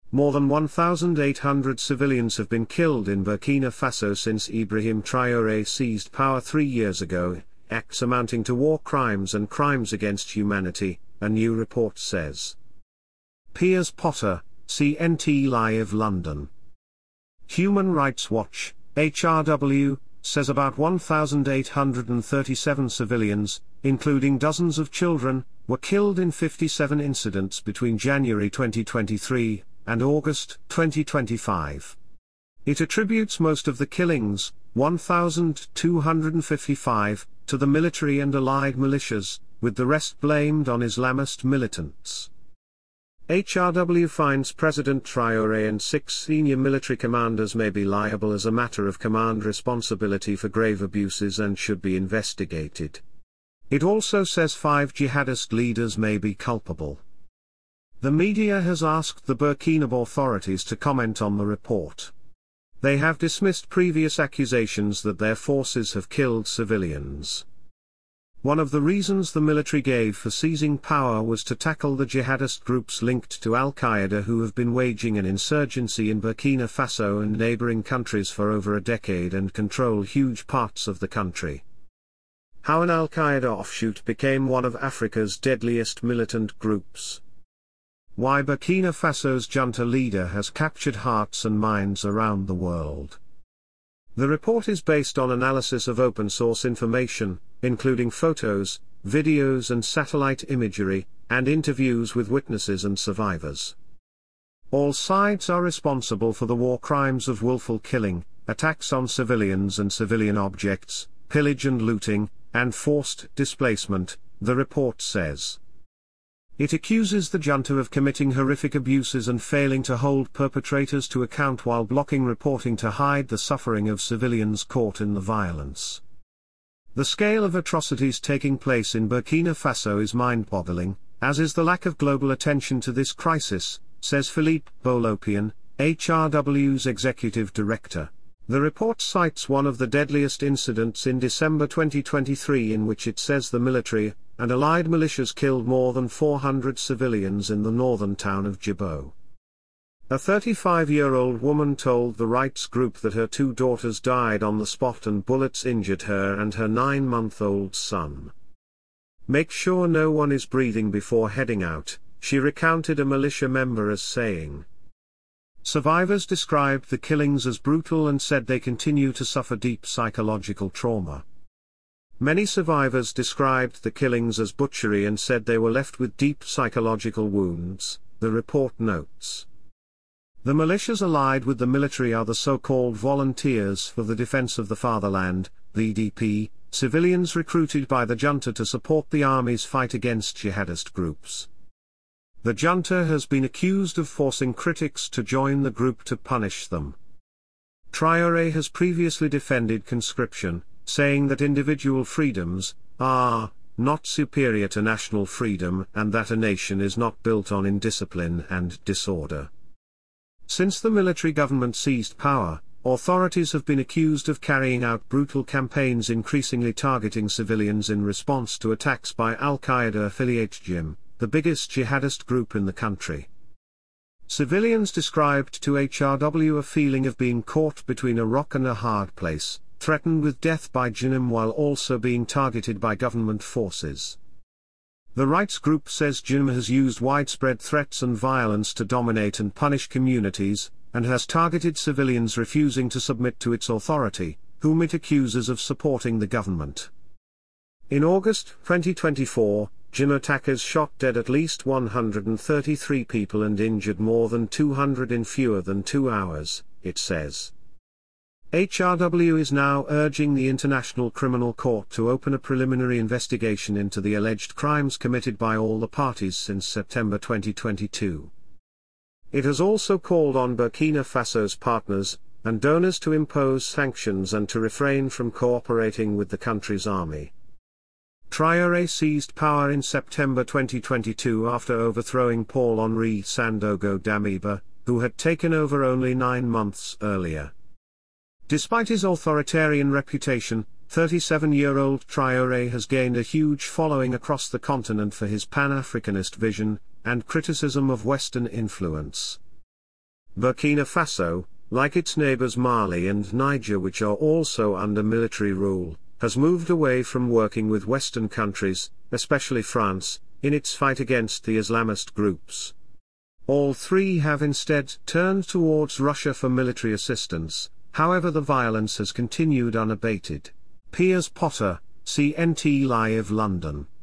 More than 1,800 civilians have been killed in Burkina Faso since Ibrahim Traoré seized power 3 years ago, acts amounting to war crimes and crimes against humanity, a new report says. Piers Potter, CNT Live London. Human Rights Watch, HRW, says about 1,837 civilians, including dozens of children, were killed in 57 incidents between January 2023 and August 2025. It attributes most of the killings, 1,255, to the military and allied militias, with the rest blamed on Islamist militants. HRW finds President Traoré and 6 senior military commanders may be liable as a matter of command responsibility for grave abuses and should be investigated. It also says 5 jihadist leaders may be culpable. The media has asked the Burkinabe authorities to comment on the report. They have dismissed previous accusations that their forces have killed civilians. One of the reasons the military gave for seizing power was to tackle the jihadist groups linked to Al-Qaeda who have been waging an insurgency in Burkina Faso and neighboring countries for over a decade and control huge parts of the country. How an Al-Qaeda offshoot became one of Africa's deadliest militant groups. Why Burkina Faso's junta leader has captured hearts and minds around the world. The report is based on analysis of open-source information, including photos, videos and satellite imagery, and interviews with witnesses and survivors. All sides are responsible for the war crimes of willful killing, attacks on civilians and civilian objects, pillage and looting, and forced displacement, the report says. It accuses the junta of committing horrific abuses and failing to hold perpetrators to account while blocking reporting to hide the suffering of civilians caught in the violence. The scale of atrocities taking place in Burkina Faso is mind-boggling, as is the lack of global attention to this crisis, says Philippe Bolopian, HRW's executive director. The report cites one of the deadliest incidents in December 2023 in which it says the military and allied militias killed more than 400 civilians in the northern town of Djibo. A 35-year-old woman told the rights group that her 2 daughters died on the spot and bullets injured her and her 9-month-old son. "Make sure no one is breathing before heading out," she recounted a militia member as saying. Survivors described the killings as brutal and said they continue to suffer deep psychological trauma. Many survivors described the killings as butchery and said they were left with deep psychological wounds, the report notes. The militias allied with the military are the so-called Volunteers for the Defense of the Fatherland, VDP, civilians recruited by the junta to support the army's fight against jihadist groups. The junta has been accused of forcing critics to join the group to punish them. Traoré has previously defended conscription, saying that individual freedoms are not superior to national freedom and that a nation is not built on indiscipline and disorder. Since the military government seized power, authorities have been accused of carrying out brutal campaigns increasingly targeting civilians in response to attacks by Al-Qaeda-affiliate JIM, the biggest jihadist group in the country. Civilians described to HRW a feeling of being caught between a rock and a hard place, threatened with death by JIM while also being targeted by government forces. The rights group says JIM has used widespread threats and violence to dominate and punish communities, and has targeted civilians refusing to submit to its authority, whom it accuses of supporting the government. In August 2024, JIM attackers shot dead at least 133 people and injured more than 200 in fewer than 2 hours, it says. HRW is now urging the International Criminal Court to open a preliminary investigation into the alleged crimes committed by all the parties since September 2022. It has also called on Burkina Faso's partners and donors to impose sanctions and to refrain from cooperating with the country's army. Traoré seized power in September 2022 after overthrowing Paul-Henri Sandaogo Damiba, who had taken over only 9 months earlier. Despite his authoritarian reputation, 37-year-old Traoré has gained a huge following across the continent for his Pan-Africanist vision and criticism of Western influence. Burkina Faso, like its neighbors Mali and Niger, which are also under military rule, has moved away from working with Western countries, especially France, in its fight against the Islamist groups. All three have instead turned towards Russia for military assistance. However, the violence has continued unabated. Piers Potter, CNT Live, London.